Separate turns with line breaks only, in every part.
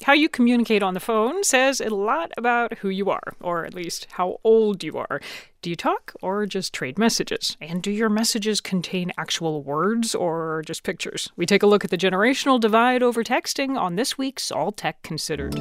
How you communicate on the phone says a lot about who you are, or at least how old you are. Do you talk or just trade messages? And do your messages contain actual words or just pictures? We take a look at the generational divide over texting on this week's All Tech Considered.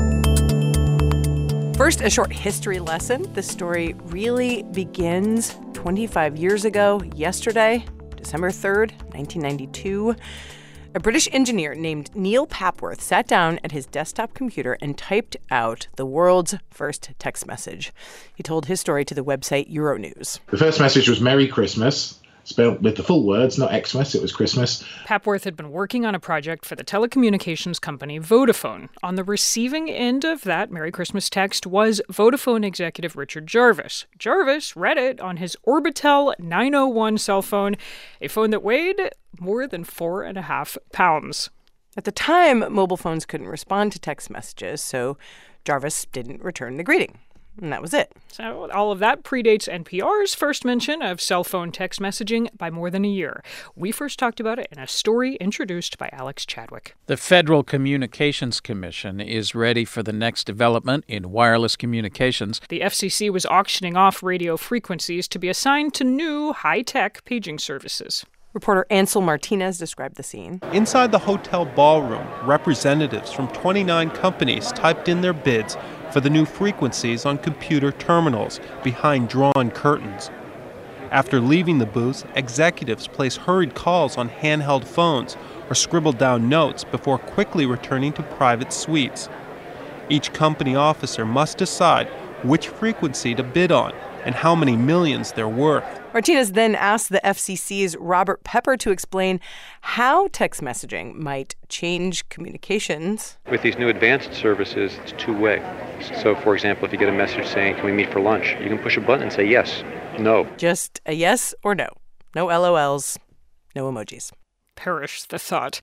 First, a short history lesson. This story really begins 25 years ago, yesterday, December 3rd, 1992. A British engineer named Neil Papworth sat down at his desktop computer and typed out the world's first text message. He told his story to the website Euronews.
The first message was Merry Christmas, spelled with the full words, not Xmas, it was Christmas.
Papworth had been working on a project for the telecommunications company Vodafone. On the receiving end of that Merry Christmas text was Vodafone executive Richard Jarvis. Jarvis read it on his Orbitel 901 cell phone, a phone that weighed more than 4.5 pounds.
At the time, mobile phones couldn't respond to text messages, so Jarvis didn't return the greeting. And that was it.
So all of that predates NPR's first mention of cell phone text messaging by more than a year. We first talked about it in a story introduced by Alex Chadwick.
The Federal Communications Commission is ready for the next development in wireless communications.
The FCC was auctioning off radio frequencies to be assigned to new high-tech paging services.
Reporter Ansel Martinez described the scene.
Inside the hotel ballroom, representatives from 29 companies typed in their bids for the new frequencies on computer terminals behind drawn curtains. After leaving the booth, executives place hurried calls on handheld phones or scribbled down notes before quickly returning to private suites. Each company officer must decide which frequency to bid on and how many millions they're worth.
Martinez then asked the FCC's Robert Pepper to explain how text messaging might change communications.
With these new advanced services, it's two-way. So, for example, if you get a message saying, can we meet for lunch? You can push a button and say yes, no.
Just a yes or no. No LOLs, no emojis.
Perish the thought.